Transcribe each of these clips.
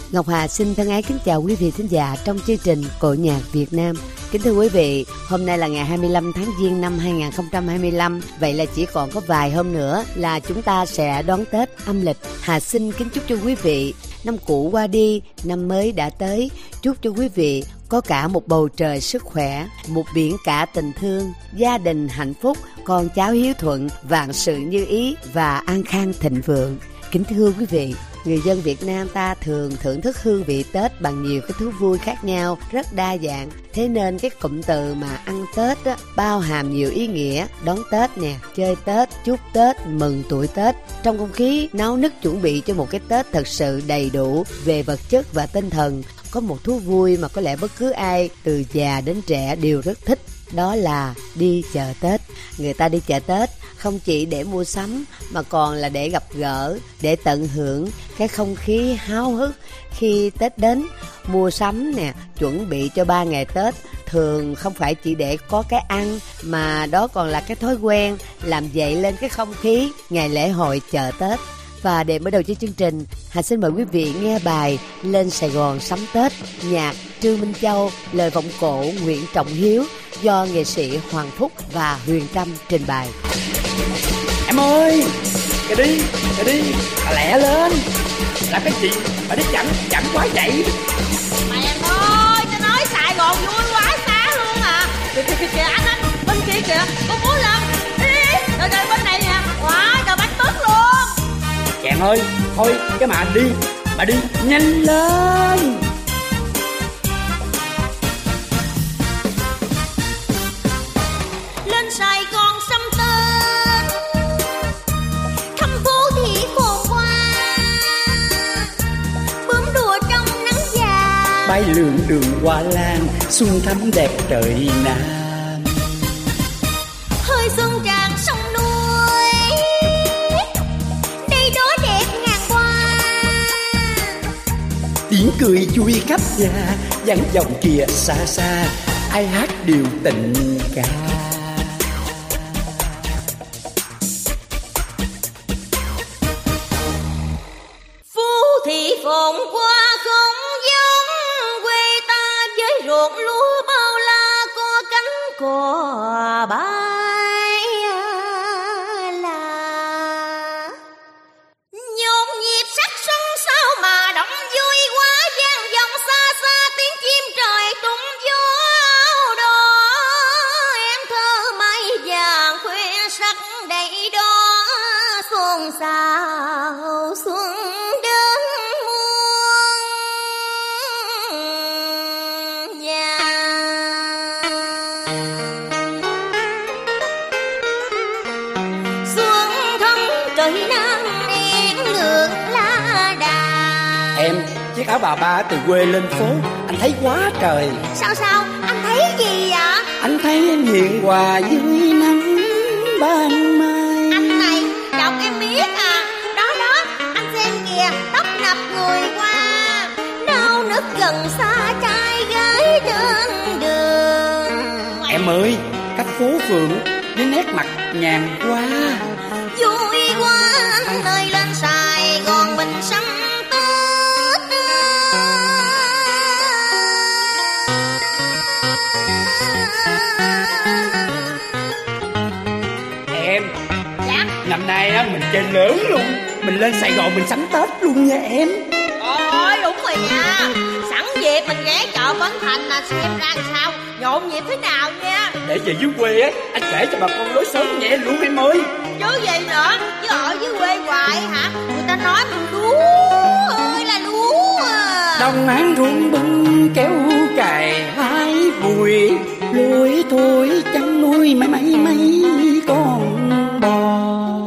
Ngọc Hà xin thân ái kính chào quý vị thính giả trong chương trình Cội Nhạc Việt Nam. Kính thưa quý vị, hôm nay là ngày 25 tháng Giêng năm 2025. Vậy là chỉ còn có vài hôm nữa là chúng ta sẽ đón Tết âm lịch. Hà xin kính chúc cho quý vị năm cũ qua đi, năm mới đã tới. Chúc cho quý vị có cả một bầu trời sức khỏe, một biển cả tình thương, gia đình hạnh phúc, con cháu hiếu thuận, vạn sự như ý và an khang thịnh vượng. Kính thưa quý vị, người dân Việt Nam ta thường thưởng thức hương vị Tết bằng nhiều cái thú vui khác nhau, rất đa dạng. Thế nên cái cụm từ mà ăn Tết á, bao hàm nhiều ý nghĩa. Đón Tết nè, chơi Tết, chúc Tết, mừng tuổi Tết. Trong không khí náo nức chuẩn bị cho một cái Tết thật sự đầy đủ về vật chất và tinh thần, có một thú vui mà có lẽ bất cứ ai từ già đến trẻ đều rất thích. Đó là đi chợ Tết. Người ta đi chợ Tết không chỉ để mua sắm mà còn là để gặp gỡ, để tận hưởng cái không khí háo hức khi Tết đến. Mua sắm nè, chuẩn bị cho 3 ngày Tết thường không phải chỉ để có cái ăn, mà đó còn là cái thói quen làm dậy lên cái không khí ngày lễ hội chợ Tết. Và để mở đầu cho chương trình, Hà xin mời quý vị nghe bài Lên Sài Gòn Sắm Tết, nhạc Trương Minh Châu, lời vọng cổ Nguyễn Trọng Hiếu, do nghệ sĩ Hoàng Phúc và Huyền Trâm trình bày. Em ơi, kìa đi, lẹ lên. Làm cái gì mà đi chậm quá vậy? Mà em ơi, tôi nói Sài Gòn vui quá xa luôn à. Kìa anh, bên kia kìa, có múa lần. Đi, rồi bên này nè, wow, trời bánh bớt luôn. Chàng ơi, thôi cái mà đi nhanh lên. Lên Sài Gòn sắm Tết, thăm phố thị phồn hoa, bướm đùa trong nắng vàng, Bay lượn đường hoa lan, xuân thắm đẹp trời Nam. hơi xuân tràn sông núi, đây đó đẹp ngàn hoa. Tiếng cười chui khắp nhà, vang vọng kìa xa xa, ai hát điều tình ca. Phố thị phồn hoa không giống quê ta, với ruộng lúa bao la có cánh cò bay là nhộn nhịp sắc xuân sao mà động vui quá, vang vọng xa xa tiếng chim trời tung gió áo đỏ. Em thơ mai vàng khoe sắc đầy đó, xuân sao xuân đến muôn nhà. Xuân thân trời nắng đen ngược lá đà. Em, chiếc áo bà ba từ quê lên phố, anh thấy quá trời. Sao anh thấy gì vậy? Anh thấy em hiền hòa dưới nắng ban mai. Anh này đọc em biết à. Đó anh xem kìa, tấp nập người qua, nao nức gần xa trai gái trên đường. Em ơi, cách phố phường với nét mặt nhàn quá. Vui quá anh ơi, lên Sài Gòn mình sắm Tết. Em, Dạ. năm nay á mình chơi lớn luôn. Mình lên Sài Gòn mình sắm Tết luôn nha em. Ôi đúng rồi nha. Sẵn dịp mình ghé chợ Bến Thành là xem ra làm sao, nhộn nhịp thế nào nha. Để về dưới quê á, anh kể cho bà con lối xóm nghe luôn em ơi. Chứ gì nữa, chứ ở dưới quê hoài hả? Người ta nói mình lúa ơi là lúa à. Đồng án ruộng bưng kéo cày hái bụi, lối thôi chăn nuôi mấy con bò.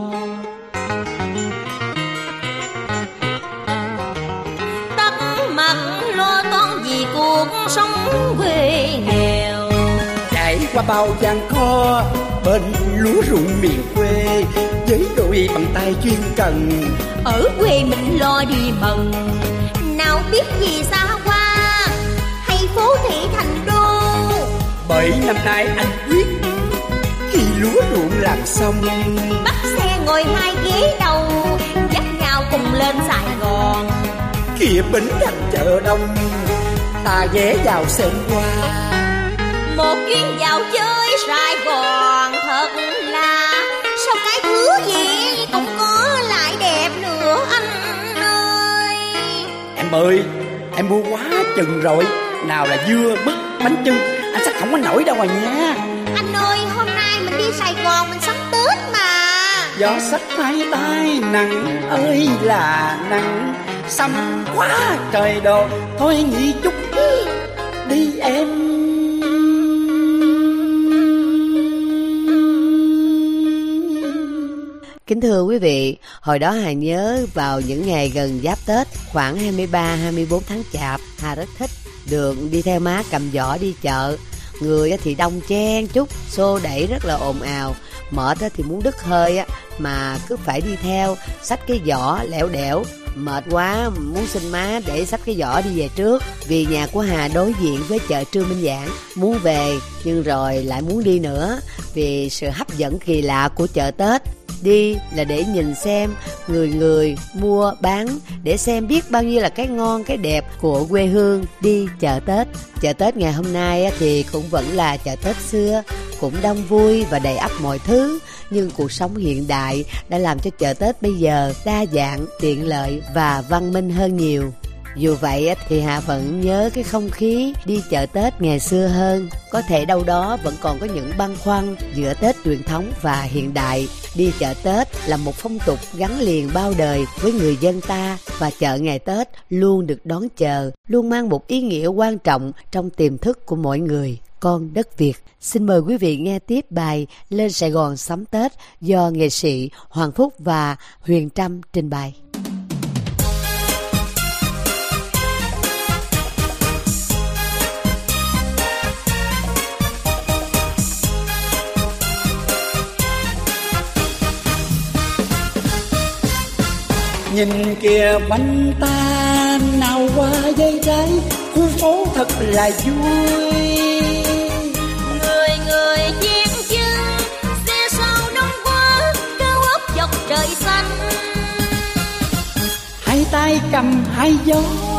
Tắt mặt lo toan vì cuộc sống quê nghèo, Trải qua bao gian khó bên lúa ruộng miền quê, với đôi bàn tay chuyên cần. ở quê mình lo đi mần, nào biết gì xa hoa hay phố thị thành đô. Bởi năm nay anh quyết khi lúa ruộng làm xong, Bắt xe ngồi hai ghế đầu, dắt nhau cùng lên Sài Gòn. kia bến thành chợ đông, ta ghé vào xem qua. Một chuyến vào chơi Sài Gòn thật là, sao cái thứ gì cũng có lại đẹp nữa anh ơi. Em ơi, em mua quá chừng rồi. Nào là dưa, mứt, bánh chưng, anh chắc không có nổi đâu rồi nha. Anh ơi, hôm nay mình đi Sài Gòn mình sắm Tết mà. Gió sách hai tay nặng ơi là nặng, xăm quá trời đồ. Thôi nghỉ chút đi em. Kính thưa quý vị, hồi đó Hà nhớ vào những ngày gần giáp Tết, khoảng 23-24 tháng Chạp, Hà rất thích được đi theo má cầm giỏ đi chợ. Người thì đông chen chúc, xô đẩy rất là ồn ào, mệt thì muốn đứt hơi mà cứ phải đi theo, xách cái giỏ lẻo đẻo. Mệt quá muốn xin má để xách cái giỏ đi về trước, vì nhà của Hà đối diện với chợ Trương Minh Giảng. Muốn về nhưng rồi lại muốn đi nữa, vì sự hấp dẫn kỳ lạ của chợ Tết. Đi là để nhìn xem người người mua bán, để xem biết bao nhiêu là cái ngon cái đẹp của quê hương. Đi chợ Tết. Chợ Tết ngày hôm nay thì cũng vẫn là chợ Tết xưa, cũng đông vui và đầy ắp mọi thứ. Nhưng cuộc sống hiện đại đã làm cho chợ Tết bây giờ đa dạng, tiện lợi và văn minh hơn nhiều. Dù vậy thì Hà vẫn nhớ cái không khí đi chợ Tết ngày xưa hơn. Có thể đâu đó vẫn còn có những băn khoăn giữa Tết truyền thống và hiện đại. Đi chợ Tết là một phong tục gắn liền bao đời với người dân ta, và chợ ngày Tết luôn được đón chờ, luôn mang một ý nghĩa quan trọng trong tiềm thức của mỗi người con đất Việt. Xin mời quý vị nghe tiếp bài Lên Sài Gòn sắm Tết do nghệ sĩ Hoàng Phúc và Huyền Trâm trình bày. Nhìn kìa quanh ta nào qua dây trái, khu phố thật là vui. Người người chen chân, xe sau đông quá, cao ốc dọc trời xanh. Hai tay cầm hai gió,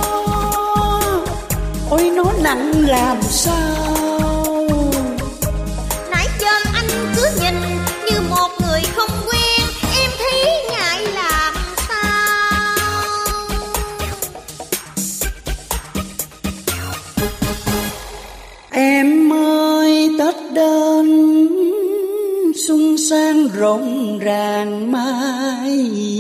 ôi nó nặng làm sao. Nãy giờ anh cứ nhìn như một người không quen, em thấy ngại làm sao. Em ơi Tết đến xuân sang rộn ràng mai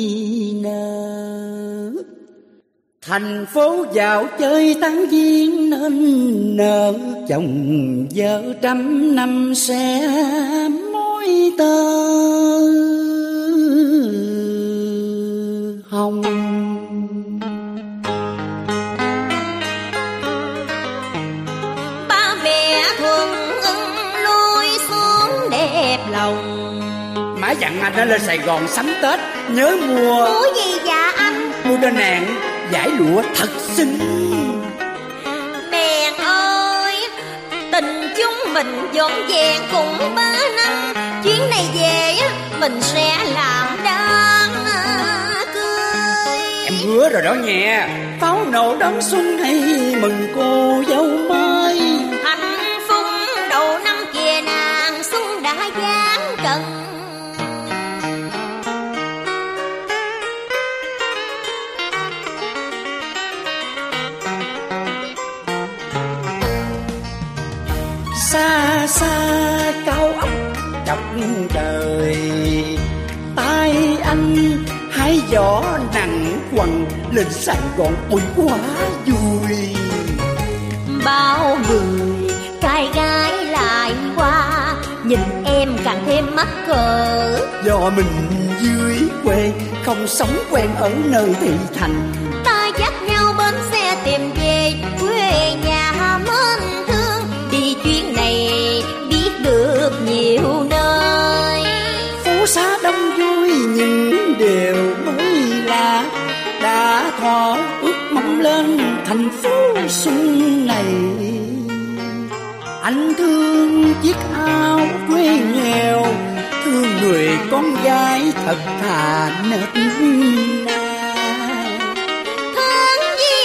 nở, thành phố dạo chơi tán viên nên nở, chồng vợ trăm năm sẽ mối tơ hồng. Ba mẹ thường ưng lối xuống đẹp lòng. Má dặn anh đã lên Sài Gòn sắm Tết, nhớ mua. Mua gì dạ anh? Mua cho nàng dải lụa thật xinh. Mẹ ơi, tình chúng mình dọn dẹp cũng 3 năm, chuyến này về mình sẽ làm đám cưới. Em hứa rồi đó nha, pháo nổ đón xuân hay mừng cô dâu mới. Hạnh phúc đầu năm kìa nàng, xuân đã giáng trần. Xa xa cao ốc chọc trời, tay anh hái gió nặng quằn, lên Sài Gòn ôi quá vui. Bao người trai gái lại qua, nhìn em càng thêm mắc cỡ. Do mình dưới quê không sống quen ở nơi thị thành, Ta dắt nhau bến xe tìm về quê nhà mến thương. Đi chuyến này biết được nhiều nơi, phố xá đông vui những điều mới lạ, đã thỏa ước mong lên thành phố xuân này. Anh thương chiếc áo quê nghèo, thương người con gái thật thà nết na. thương gì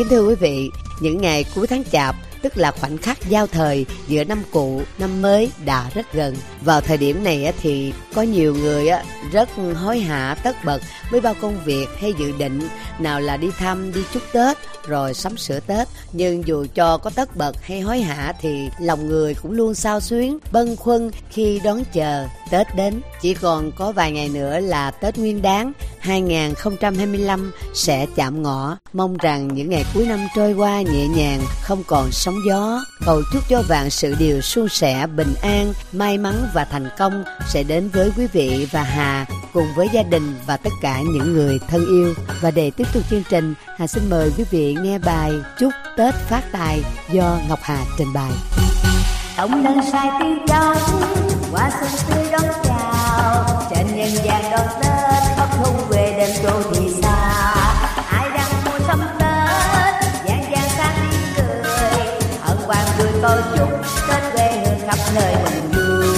Kính thưa quý vị, những ngày cuối tháng Chạp, tức là khoảnh khắc giao thời giữa năm cũ, năm mới đã rất gần. Vào thời điểm này thì có nhiều người rất hối hả tất bật với bao công việc hay dự định, nào là đi thăm, đi chúc Tết, rồi sắm sửa Tết. Nhưng dù cho có tất bật hay hối hả thì lòng người cũng luôn xao xuyến, bâng khuâng khi đón chờ Tết đến. Chỉ còn có vài ngày nữa là Tết Nguyên Đán 2025 sẽ chạm ngõ. Mong rằng những ngày cuối năm trôi qua nhẹ nhàng, không còn sóng gió. Cầu chúc cho vạn sự điều suôn sẻ, bình an, may mắn và thành công sẽ đến với quý vị và Hà cùng với gia đình và tất cả những người thân yêu. Và để tiếp tục chương trình, Hà xin mời quý vị nghe bài Chúc Tết Phát Tài do Ngọc Hà trình bày. Ông lần sai tiếng trong qua xuân tươi đón chào, trên nhân gian đón Tết khóc thu về đêm trôi thì xa. Ai đang mua sắm Tết gian gian sang tiếng cười, hân hoan vui tôi chúc Tết quê hương khắp nơi mừng vui.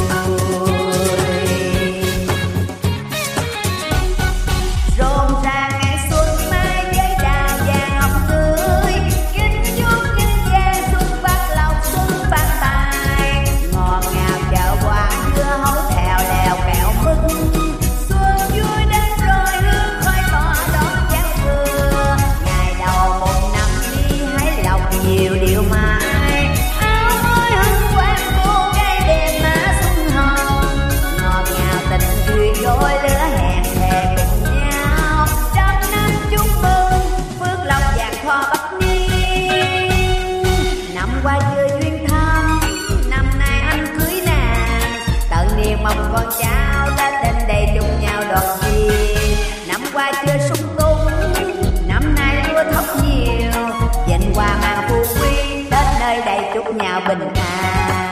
Rộn ràng ngày xuân mai với đà vàng ngọc tươi, kính chúc nhân gian xuân phát lộc xuân phát tài. Ngọt ngào chợ quả dưa hấu thèo lèo kẹo mứt, xuân vui đến rồi hương khói tỏa đón giăng vừa. Ngày đầu một năm đi hái lộc nhiều điều mãi, áo mới hân hoan cô gái đẹp má xuân hồng. Ngọt ngào tình duyên đôi lứa hẹn thề cùng nhau, trăm năm chúc mừng phước lộc vàng kho bách niên. Năm qua chưa duyên thăm, năm nay anh cưới nàng, tận niềm mong con cháu đã đến đây chung nhau đón duyên. Năm qua chưa sung túc, năm nay mưa thóc nhiều, dành quà mang phú quý đến nơi đây chúc nhau bình an.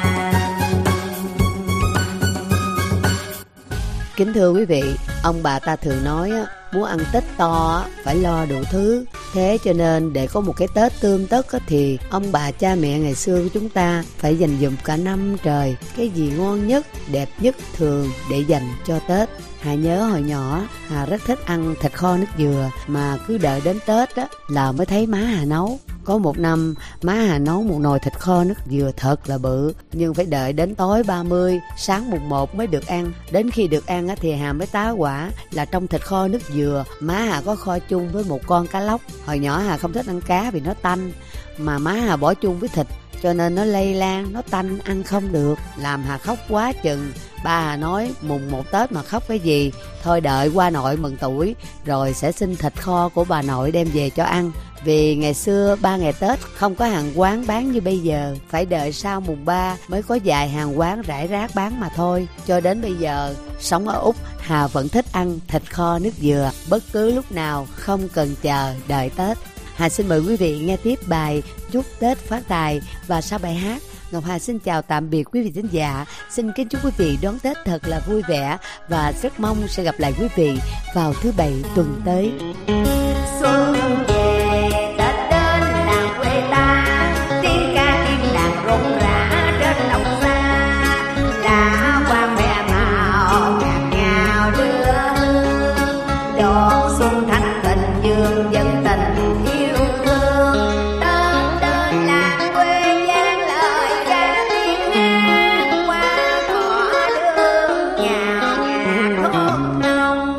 Kính thưa quý vị, ông bà ta thường nói muốn ăn Tết to phải lo đủ thứ. Thế cho nên để có một cái Tết tươm tất thì ông bà cha mẹ ngày xưa của chúng ta phải dành dụm cả năm trời cái gì ngon nhất, đẹp nhất thường để dành cho Tết. Hà nhớ hồi nhỏ Hà rất thích ăn thịt kho nước dừa, mà cứ đợi đến Tết là mới thấy má Hà nấu. Có một năm má Hà nấu một nồi thịt kho nước dừa thật là bự, nhưng phải đợi đến tối 30, sáng mùng 1 mới được ăn. Đến khi được ăn thì Hà mới tá hỏa là trong thịt kho nước dừa má Hà có kho chung với một con cá lóc. Hồi nhỏ Hà không thích ăn cá vì nó tanh, mà má Hà bỏ chung với thịt cho nên nó lây lan, nó tanh ăn không được, làm Hà khóc quá chừng. Ba Hà nói mùng 1 Tết mà khóc cái gì, thôi đợi qua nội mừng tuổi rồi sẽ xin thịt kho của bà nội đem về cho ăn. Vì ngày xưa 3 ngày Tết không có hàng quán bán như bây giờ, phải đợi sau mùng 3 mới có vài hàng quán rải rác bán mà thôi. Cho đến bây giờ sống ở Úc, Hà vẫn thích ăn thịt kho nước dừa bất cứ lúc nào, không cần chờ đợi Tết. Hà xin mời quý vị nghe tiếp bài Chúc Tết Phát Tài. Và sau bài hát, Ngọc Hà xin chào tạm biệt quý vị thính giả. Xin kính chúc quý vị đón Tết thật là vui vẻ và rất mong sẽ gặp lại quý vị vào thứ Bảy tuần tới. Xuân về Tết đến làng quê ta, tiếng ca tiếng đàn rộn rã trên đồng xa. Lá hoa mẹ màu ngàn ngào đưa hương, đón xuân thanh tình dương dân tình yêu thương. Tết đến làng quê vang lời ca tiếng hát, qua cỏ đường nhào nhạt thốt nồng.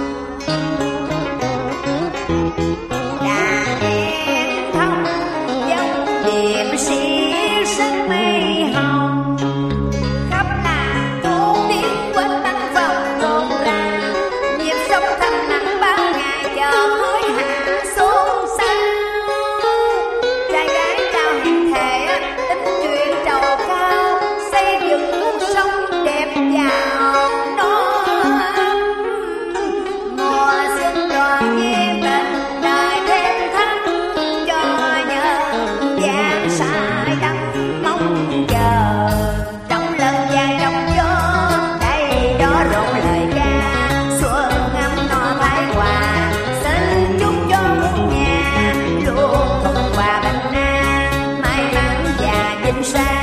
Đàn em thông dòng điệp sĩ sân mây hồng, khắp làng tô tiếng quên tánh vòng rộn ràng. Nhịp sống thầm lặng bao ngày chờ hối hả xôn xao. Trai gái trao hẹn thề tính chuyện trầu cao, xây dựng cuộc sống đẹp giàu no ấm. Mùa xuân đoàn viên tình đời thêm thắm, cho nhân gian sai đắm mong chờ. Trong lần dài trong gió đây đó rộn lời ca, xuân ngắm no thái hòa. Xin chúc cho muôn nhà luôn thuận hòa bình an, may mắn và vinh sang.